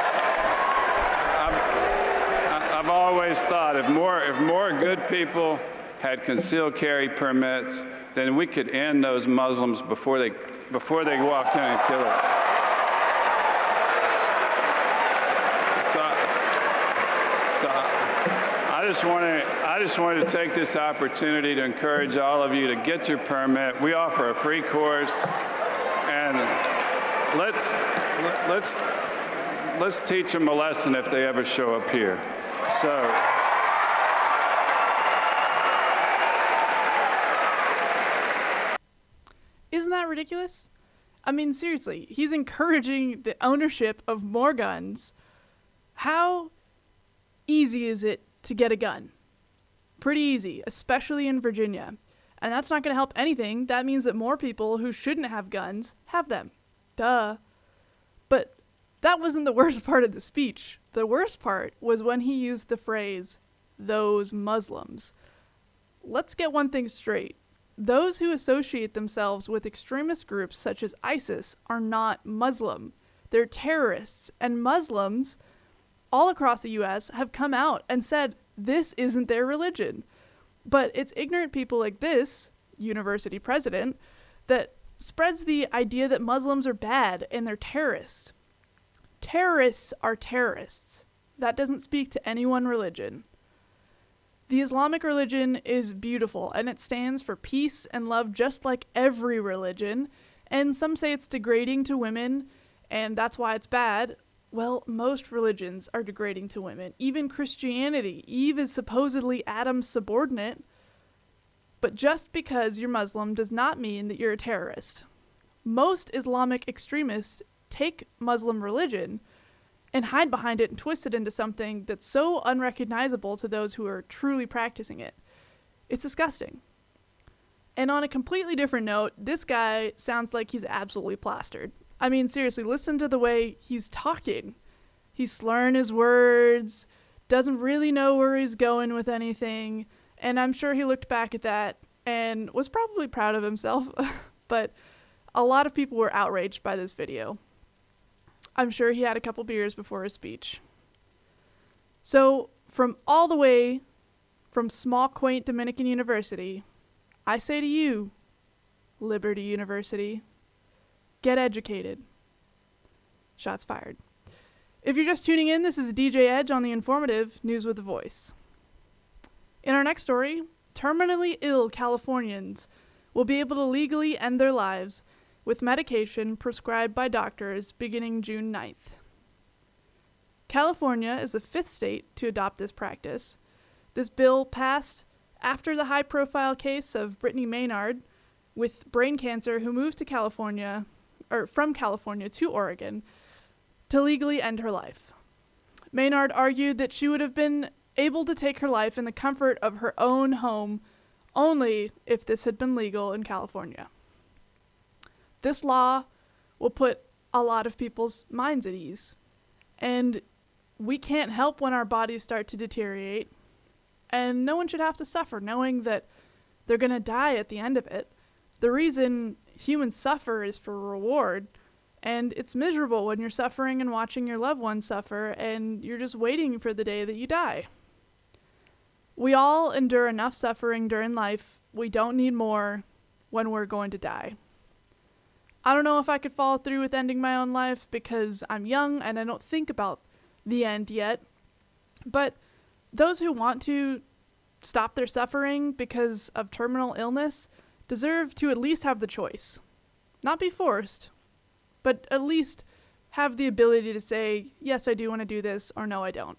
I've, I've always thought if more, if more good people had concealed carry permits, then we could end those Muslims before they, before they walk in and kill it. So, so I just want to... I just wanted to take this opportunity to encourage all of you to get your permit. We offer a free course, and let's let's let's teach them a lesson if they ever show up here. So, isn't that ridiculous? I mean, seriously, he's encouraging the ownership of more guns. How easy is it to get a gun? Pretty easy, especially in Virginia. And that's not going to help anything. That means that more people who shouldn't have guns have them. Duh. But that wasn't the worst part of the speech. The worst part was when he used the phrase, those Muslims. Let's get one thing straight. Those who associate themselves with extremist groups such as ISIS are not Muslim. They're terrorists. And Muslims all across the U S have come out and said, this isn't their religion. But it's ignorant people like this, university president, that spreads the idea that Muslims are bad and they're terrorists. Terrorists are terrorists. That doesn't speak to any one religion. The Islamic religion is beautiful, and it stands for peace and love just like every religion. And some say it's degrading to women, and that's why it's bad. Well, most religions are degrading to women. Even Christianity. Eve is supposedly Adam's subordinate. But just because you're Muslim does not mean that you're a terrorist. Most Islamic extremists take Muslim religion and hide behind it and twist it into something that's so unrecognizable to those who are truly practicing it. It's disgusting. And on a completely different note, this guy sounds like he's absolutely plastered. I mean, seriously, listen to the way he's talking. He's slurring his words, doesn't really know where he's going with anything, and I'm sure he looked back at that and was probably proud of himself, but a lot of people were outraged by this video. I'm sure he had a couple beers before his speech. So, from all the way from small, quaint Dominican University, I say to you, Liberty University, get educated. Shots fired. If you're just tuning in, this is D J Edge on the informative News with a Voice. In our next story, terminally ill Californians will be able to legally end their lives with medication prescribed by doctors beginning June ninth. California is the fifth state to adopt this practice. This bill passed after the high-profile case of Brittany Maynard with brain cancer who moved to California or from California to Oregon to legally end her life. Maynard argued that she would have been able to take her life in the comfort of her own home only if this had been legal in California. This law will put a lot of people's minds at ease. And we can't help when our bodies start to deteriorate, and no one should have to suffer knowing that they're going to die at the end of it. The reason humans suffer is for reward, and it's miserable when you're suffering and watching your loved ones suffer, and you're just waiting for the day that you die. We all endure enough suffering during life. We don't need more when we're going to die. I don't know if I could follow through with ending my own life because I'm young and I don't think about the end yet. But those who want to stop their suffering because of terminal illness deserve to at least have the choice. Not be forced, but at least have the ability to say, yes, I do want to do this, or no, I don't.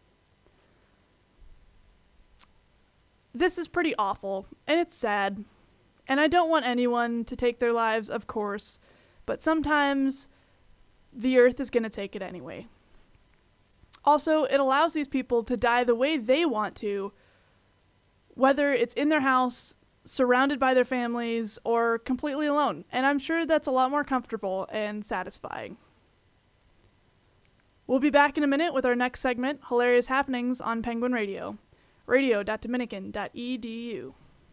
This is pretty awful, and it's sad, and I don't want anyone to take their lives, of course, but sometimes the earth is going to take it anyway. Also, it allows these people to die the way they want to, whether it's in their house, surrounded by their families, or completely alone, and I'm sure that's a lot more comfortable and satisfying. We'll be back in a minute with our next segment, Hilarious Happenings on Penguin Radio. radio dot dominican dot e d u.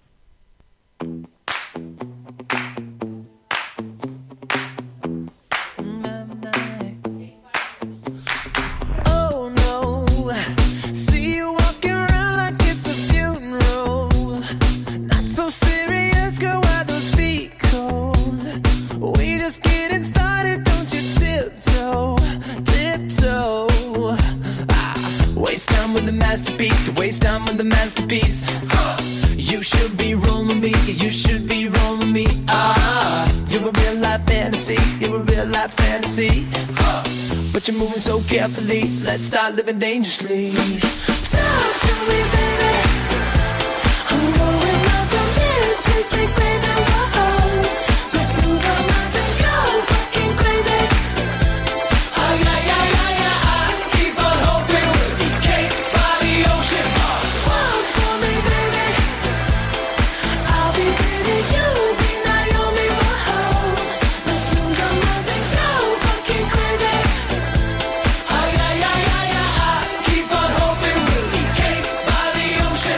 Oh no, see you walking around like it's a funeral. Not so serious, girl, why those feet cold? We just getting started, don't you tiptoe, tiptoe. Waste time with the masterpiece, to waste time with the masterpiece. You should be rolling me, you should be rolling me. Ah, you're a real life fantasy, you're a real life fantasy. But you're moving so carefully, let's start living dangerously. Talk to me, baby. I'm going up from this, sweet, sweet baby. Whoa, let's lose our minds and go fucking crazy. Oh yeah, yeah, yeah, yeah. I keep on hoping we'll be cake by the ocean. Walk for me, baby. I'll be baby, you'll be Naomi. Whoa, let's lose our minds and go fucking crazy. Oh yeah, yeah, yeah, yeah. I keep on hoping we'll be cake by the ocean.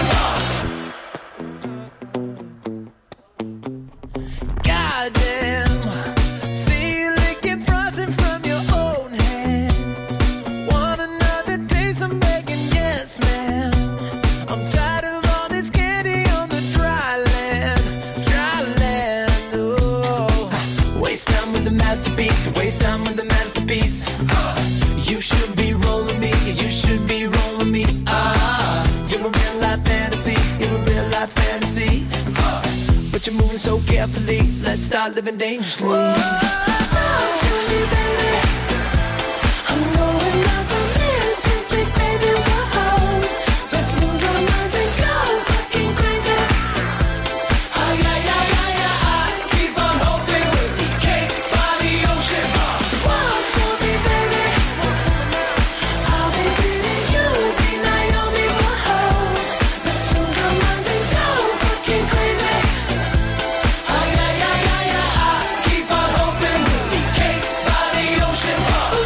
Goddamn, see you licking frosting from your own hands. Want another taste? I'm begging, yes, ma'am. I'm tired of all this candy on the dry land, dry land. Oh, waste time with the masterpiece, to waste time with the masterpiece. You should be rolling me, you should be rolling me. Ah, you're a real life fantasy, you're a real life fantasy. But you're moving so carefully, let's start living dangerously. Talk to me, baby. I'm going up from this, sweet, sweet baby. Whoa, let's lose our minds and go fucking crazy. Oh yeah, yeah, yeah, yeah. I keep on hoping we'll be cake by the ocean. Walk for me, baby. I'll be baby, you'll be Naomi. Whoa, let's lose our minds and go fucking crazy. Oh yeah, yeah, yeah, yeah. I keep on hoping we'll be cake by the ocean. Ooh,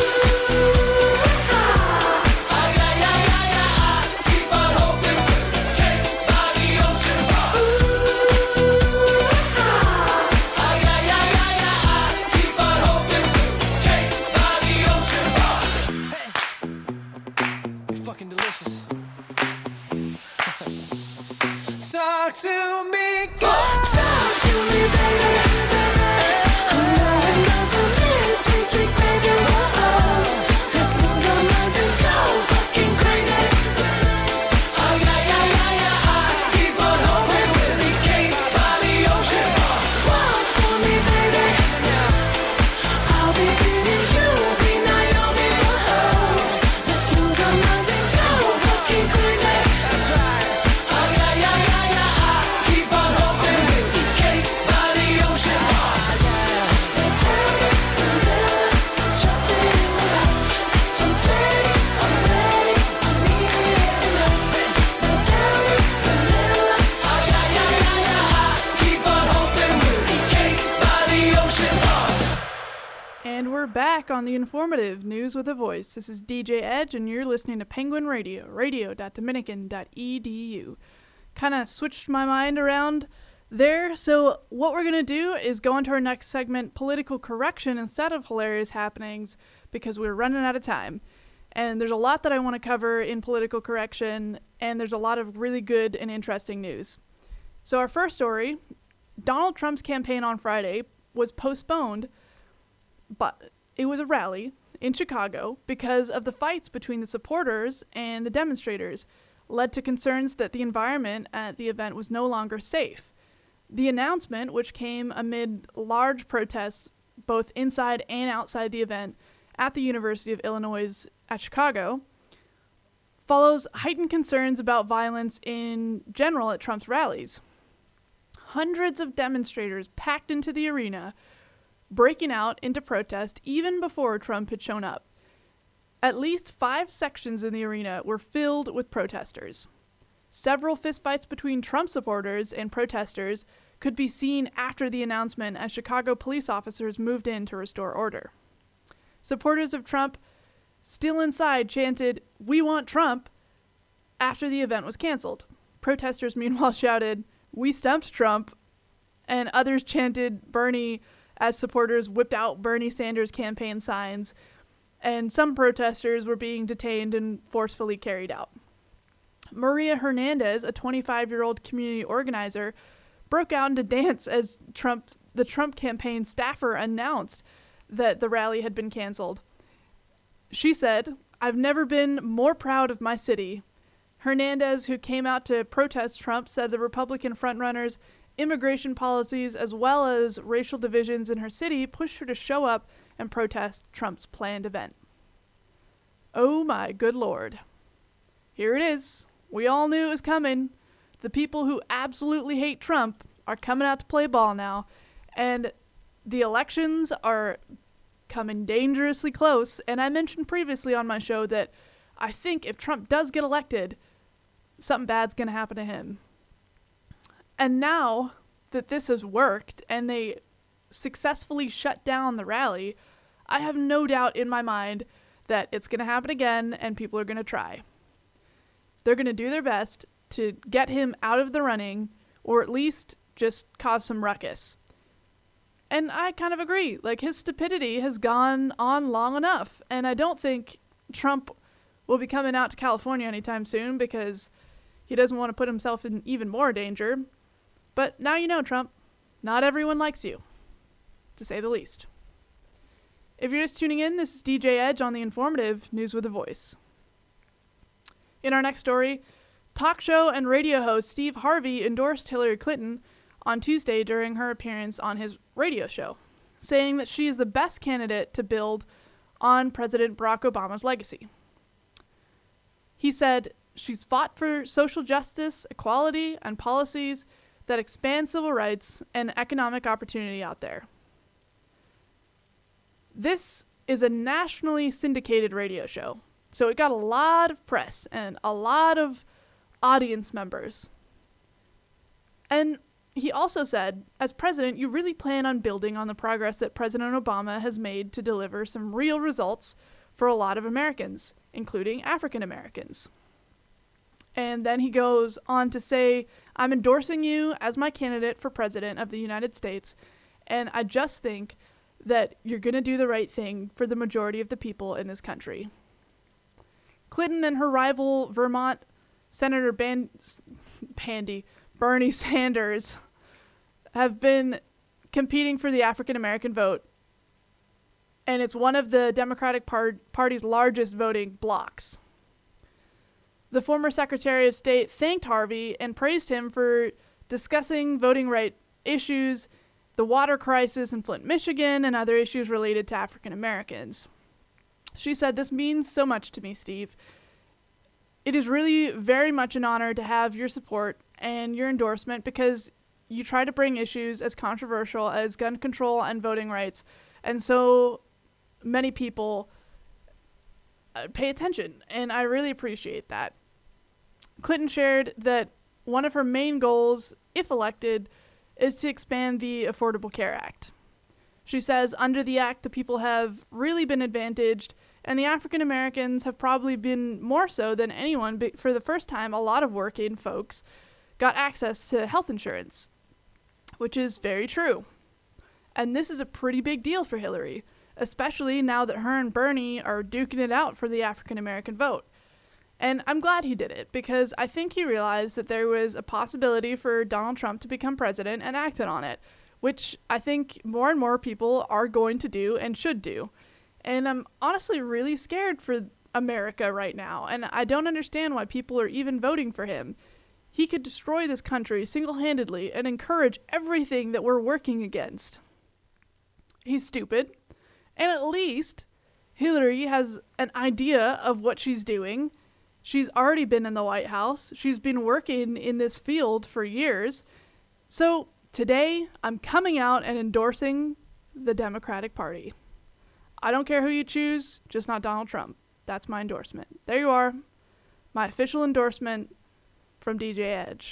ah. Oh yeah, yeah, yeah, yeah. I keep on hoping we'll be cake by the ocean. Ooh, ah. Oh yeah, yeah, yeah, yeah. I keep on hoping we'll be cake by the ocean. Hey, you're fucking delicious. Talk to me, girl. Talk to me, baby. I'm going up from this, sweet, sweet baby. Whoa, let's lose our minds and go fucking crazy. Oh yeah, yeah, yeah, yeah. I keep on hoping we'll be cake by the ocean. Walk for me, baby. I'll be baby, you'll be Naomi. Whoa, let's lose our minds and go fucking crazy. That's right. Oh yeah, yeah, yeah, yeah. I keep on hoping we'll be cake by the ocean. back on the informative News with a Voice. This is D J Edge, and you're listening to Penguin Radio, radio dot dominican dot e d u. Kind of switched my mind around there, so what we're going to do is go into our next segment, Political Correction, instead of Hilarious Happenings, because we're running out of time. And there's a lot that I want to cover in Political Correction, and there's a lot of really good and interesting news. So our first story, Donald Trump's campaign on Friday was postponed, but it was a rally in Chicago because of the fights between the supporters and the demonstrators, led to concerns that the environment at the event was no longer safe. The announcement, which came amid large protests both inside and outside the event at the University of Illinois at Chicago, follows heightened concerns about violence in general at Trump's rallies. Hundreds of demonstrators packed into the arena, breaking out into protest even before Trump had shown up. At least five sections in the arena were filled with protesters. Several fistfights between Trump supporters and protesters could be seen after the announcement as Chicago police officers moved in to restore order. Supporters of Trump, still inside, chanted, "We want Trump," after the event was canceled. Protesters, meanwhile, shouted, "We stumped Trump," and others chanted Bernie as supporters whipped out Bernie Sanders campaign signs, and some protesters were being detained and forcefully carried out. Maria Hernandez, a twenty-five-year-old community organizer, broke out into dance as Trump, the Trump campaign staffer announced that the rally had been canceled. She said, "I've never been more proud of my city." Hernandez, who came out to protest Trump, said the Republican frontrunners' immigration policies as well as racial divisions in her city pushed her to show up and protest Trump's planned event. Oh my good Lord. Here it is. We all knew it was coming. The people who absolutely hate Trump are coming out to play ball now, and the elections are coming dangerously close, and I mentioned previously on my show that I think if Trump does get elected, something bad's going to happen to him. And now that this has worked and they successfully shut down the rally, I have no doubt in my mind that it's going to happen again and people are going to try. They're going to do their best to get him out of the running, or at least just cause some ruckus. And I kind of agree. Like, his stupidity has gone on long enough, and I don't think Trump will be coming out to California anytime soon because he doesn't want to put himself in even more danger. But now you know, Trump, not everyone likes you, to say the least. If you're just tuning in, this is D J Edge on the informative News with a Voice. In our next story, talk show and radio host Steve Harvey endorsed Hillary Clinton on Tuesday during her appearance on his radio show, saying that she is the best candidate to build on President Barack Obama's legacy. He said, "She's fought for social justice, equality, and policies that expand civil rights and economic opportunity out there." This is a nationally syndicated radio show, so it got a lot of press and a lot of audience members. And he also said, as president, you really plan on building on the progress that President Obama has made to deliver some real results for a lot of Americans, including African Americans. And then he goes on to say, "I'm endorsing you as my candidate for president of the United States, and I just think that you're going to do the right thing for the majority of the people in this country." Clinton and her rival Vermont Senator Ban- Bandy, Bernie Sanders have been competing for the African American vote, and it's one of the Democratic par- Party's largest voting blocs. The former Secretary of State thanked Harvey and praised him for discussing voting right issues, the water crisis in Flint, Michigan, and other issues related to African Americans. She said, "This means so much to me, Steve. It is really very much an honor to have your support and your endorsement because you try to bring issues as controversial as gun control and voting rights, and so many people uh, pay attention, and I really appreciate that." Clinton shared that one of her main goals, if elected, is to expand the Affordable Care Act. She says under the act, the people have really been advantaged, and the African Americans have probably been more so than anyone. But for the first time, a lot of working folks got access to health insurance, which is very true. And this is a pretty big deal for Hillary, especially now that her and Bernie are duking it out for the African American vote. And I'm glad he did it, because I think he realized that there was a possibility for Donald Trump to become president and acted on it, which I think more and more people are going to do and should do. And I'm honestly really scared for America right now, and I don't understand why people are even voting for him. He could destroy this country single-handedly and encourage everything that we're working against. He's stupid, and at least Hillary has an idea of what she's doing. She's already been in the White House. She's been working in this field for years. So today, I'm coming out and endorsing the Democratic Party. I don't care who you choose, just not Donald Trump. That's my endorsement. There you are, my official endorsement from D J Edge.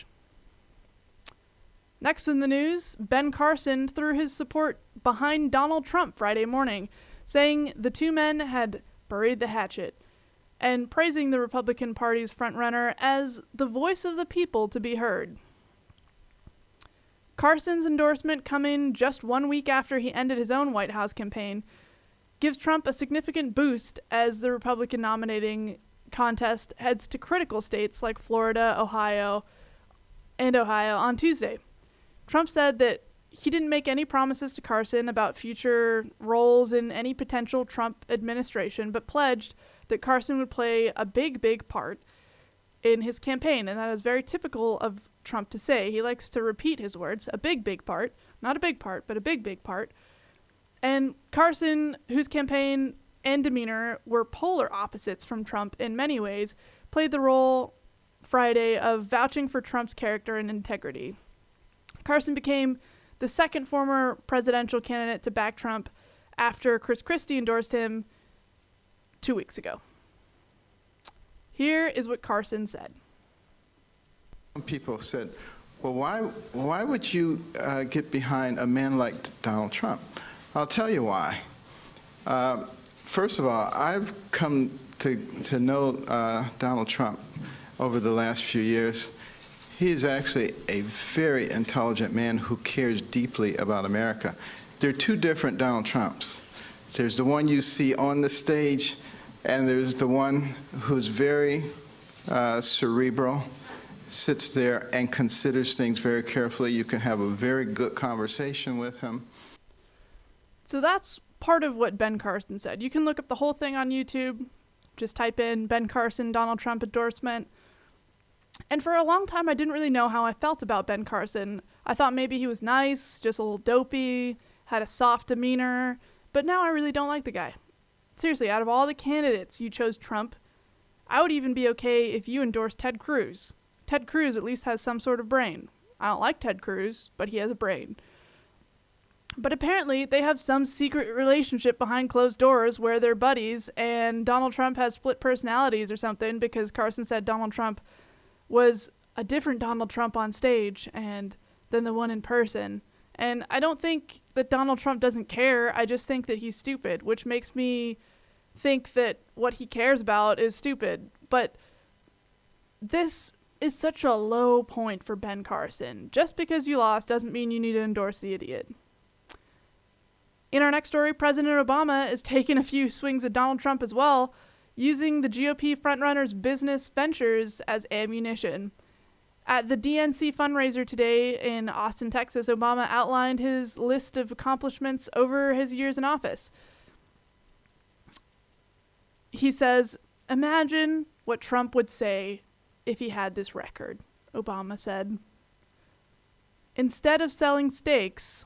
Next in the news, Ben Carson threw his support behind Donald Trump Friday morning, saying the two men had buried the hatchet, and praising the Republican Party's frontrunner as the voice of the people to be heard. Carson's endorsement, coming just one week after he ended his own White House campaign, gives Trump a significant boost as the Republican nominating contest heads to critical states like Florida, Ohio, and Ohio on Tuesday. Trump said that he didn't make any promises to Carson about future roles in any potential Trump administration, but pledged that Carson would play a big, big part in his campaign, and that is very typical of Trump to say. He likes to repeat his words, a big, big part, not a big part, but a big, big part. And Carson, whose campaign and demeanor were polar opposites from Trump in many ways, played the role Friday of vouching for Trump's character and integrity. Carson became the second former presidential candidate to back Trump after Chris Christie endorsed him two weeks ago. Here is what Carson said. People said, well, why, why would you uh, get behind a man like Donald Trump? I'll tell you why. Uh, first of all, I've come to, to know uh, Donald Trump over the last few years. He is actually a very intelligent man who cares deeply about America. There are two different Donald Trumps. There's the one you see on the stage, and there's the one who's very uh, cerebral, sits there and considers things very carefully. You can have a very good conversation with him. So that's part of what Ben Carson said. You can look up the whole thing on YouTube. Just type in Ben Carson, Donald Trump endorsement. And for a long time, I didn't really know how I felt about Ben Carson. I thought maybe he was nice, just a little dopey, had a soft demeanor, but now I really don't like the guy. Seriously, out of all the candidates, you chose Trump. I would even be okay if you endorsed Ted Cruz. Ted Cruz at least has some sort of brain. I don't like Ted Cruz, but he has a brain. But apparently, they have some secret relationship behind closed doors where they're buddies, and Donald Trump has split personalities or something, because Carson said Donald Trump was a different Donald Trump on stage and than the one in person. And I don't think that Donald Trump doesn't care. I just think that he's stupid, which makes me think that what he cares about is stupid. But this is such a low point for Ben Carson. Just because you lost doesn't mean you need to endorse the idiot. In our next story, President Obama is taking a few swings at Donald Trump as well, using the G O P frontrunner's business ventures as ammunition. At the D N C fundraiser today in Austin, Texas, Obama outlined his list of accomplishments over his years in office. He says, "Imagine what Trump would say if he had this record," Obama said. "Instead of selling steaks,"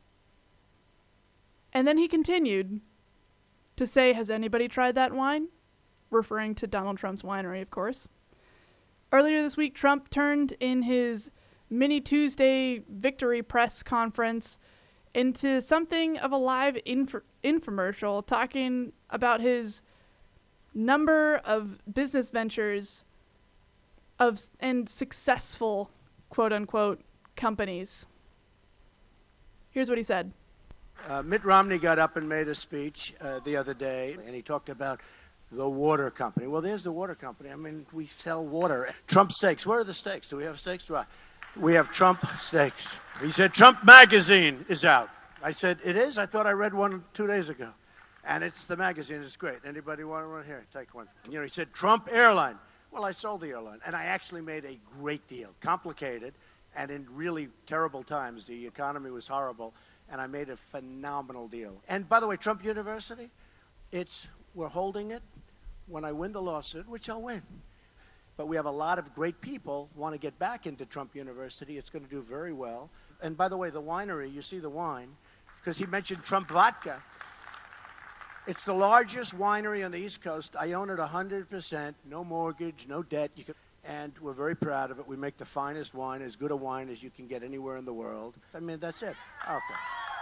and then he continued to say, "Has anybody tried that wine?" referring to Donald Trump's winery, of course. Earlier this week, Trump turned in his mini Tuesday victory press conference into something of a live inf- infomercial, talking about his number of business ventures of and successful, quote-unquote, companies. Here's what he said. Uh, Mitt Romney got up and made a speech uh, the other day, and he talked about the water company. Well, there's the water company. I mean, we sell water. Trump steaks. Where are the steaks? Do we have steaks? Do I? We have Trump steaks. He said, Trump magazine is out. I said, it is? I thought I read one two days ago. And it's the magazine. It's great. Anybody want one? Here, take one. You know, he said, Trump airline. Well, I sold the airline, and I actually made a great deal. Complicated, and in really terrible times. The economy was horrible, and I made a phenomenal deal. And by the way, Trump University, it's we're holding it when I win the lawsuit, which I'll win. But we have a lot of great people who want to get back into Trump University. It's going to do very well. And by the way, the winery, you see the wine, because he mentioned Trump vodka. It's the largest winery on the East Coast. I own it one hundred percent, no mortgage, no debt. You can, and we're very proud of it. We make the finest wine, as good a wine as you can get anywhere in the world. I mean, that's it. Okay.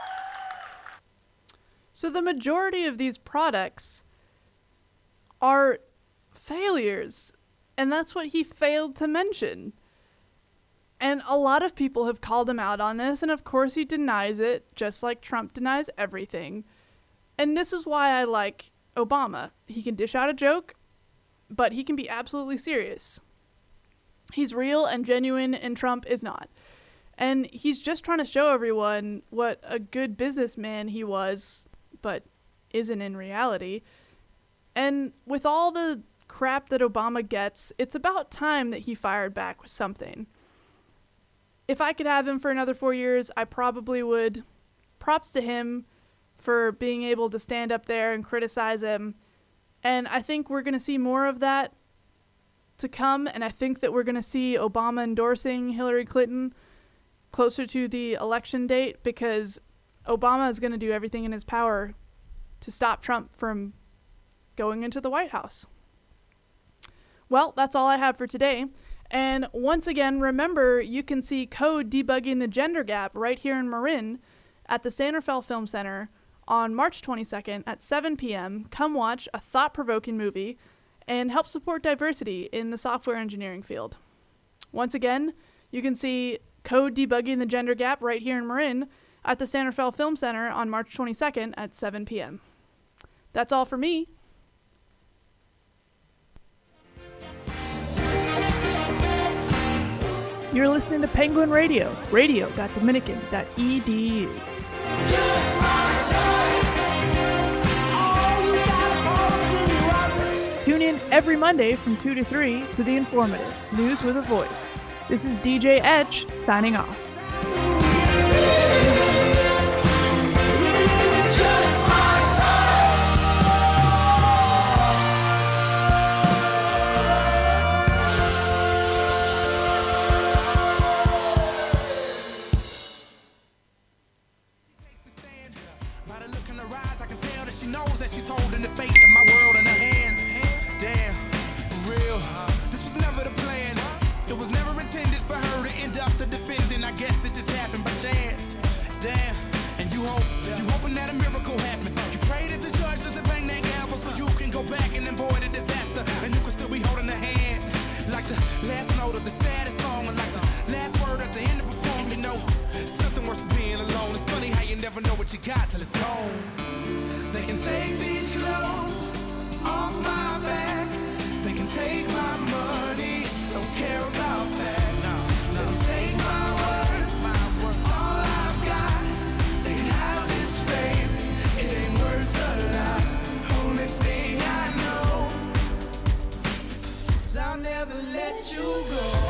So the majority of these products are failures, and that's what he failed to mention. And a lot of people have called him out on this, and of course he denies it, just like Trump denies everything. And this is why I like Obama. He can dish out a joke, but he can be absolutely serious. He's real and genuine, and Trump is not. And he's just trying to show everyone what a good businessman he was, but isn't in reality. And with all the crap that Obama gets, it's about time that he fired back with something. If I could have him for another four years, I probably would. Props to him for being able to stand up there and criticize him. And I think we're going to see more of that to come. And I think that we're going to see Obama endorsing Hillary Clinton closer to the election date, because Obama is going to do everything in his power to stop Trump from going into the White House. Well, that's all I have for today. And once again, remember, you can see Code Debugging the Gender Gap right here in Marin at the San Rafael Film Center on March twenty-second at seven p.m. Come watch a thought-provoking movie and help support diversity in the software engineering field. Once again, you can see Code Debugging the Gender Gap right here in Marin at the San Rafael Film Center on March twenty-second at seven p.m. That's all for me. You're listening to Penguin Radio, radio dot dominican dot e d u. Tune in every Monday from two to three to The Informative, news with a voice. This is D J Etch signing off. Never know what you got till it's gone. They can take these clothes off my back. They can take my money. Don't care about that. No, no. Let them take my words. My words. All I've got. They can have this fame. It ain't worth a lot. Only thing I know is I'll never let you go.